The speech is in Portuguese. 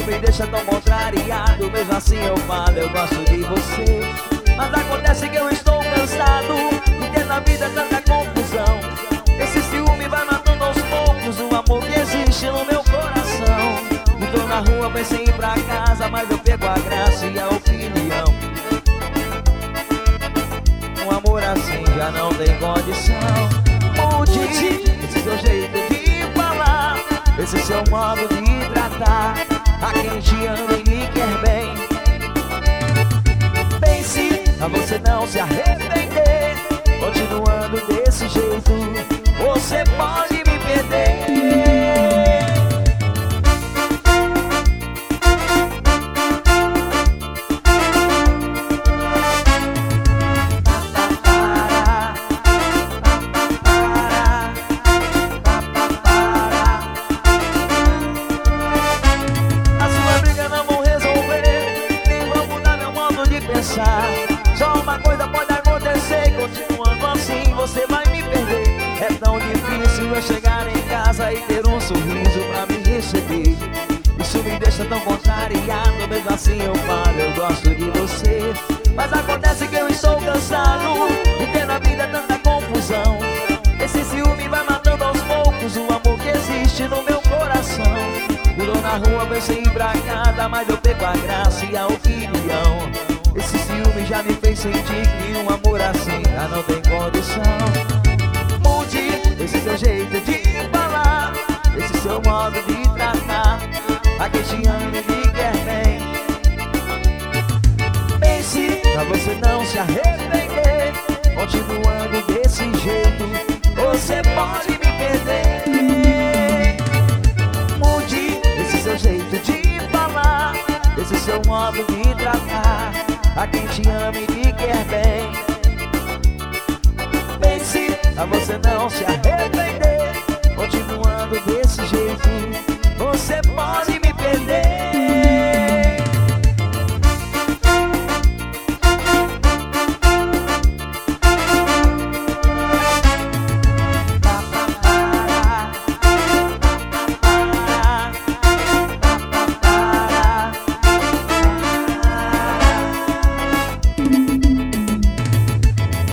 me deixa tão contrariado. Mesmo assim eu falo, eu gosto de você. Mas acontece que eu estou cansado de ter na vida tanta confusão. Esse ciúme vai matando aos poucos o amor que existe no meu coração. Eu tô na rua, pensei em ir pra casa, mas eu perco a graça e a opinião. Um amor assim já não tem condição. Mude esse seu jeito de falar, esse seu modo de tratar a quem te ama e lhe quer bem. Pense pra você não se arrepender. Continuando desse jeito, você pode me perder. Só uma coisa pode acontecer, continuando assim você vai me perder. É tão difícil eu chegar em casa e ter um sorriso pra me receber. Isso me deixa tão contrariado, mesmo assim eu falo, eu gosto de você. Mas acontece que eu estou cansado de ter na vida tanta confusão. Esse ciúme vai matando aos poucos o amor que existe no meu coração. Pulou na rua, pensei em ir pra casa, mas eu perco a graça e a opinião. Esse ciúme já me fez sentir que um amor assim já não tem condição. Mude esse seu jeito de falar, esse seu modo de tratar a quem te ama e lhe quer bem. Pense pra você não se arrepender. Continuando desse jeito, você pode me perder. Mude esse seu jeito de falar, esse seu modo de tratar a quem te ama e lhe quer bem. Pense pra você não se arrepender.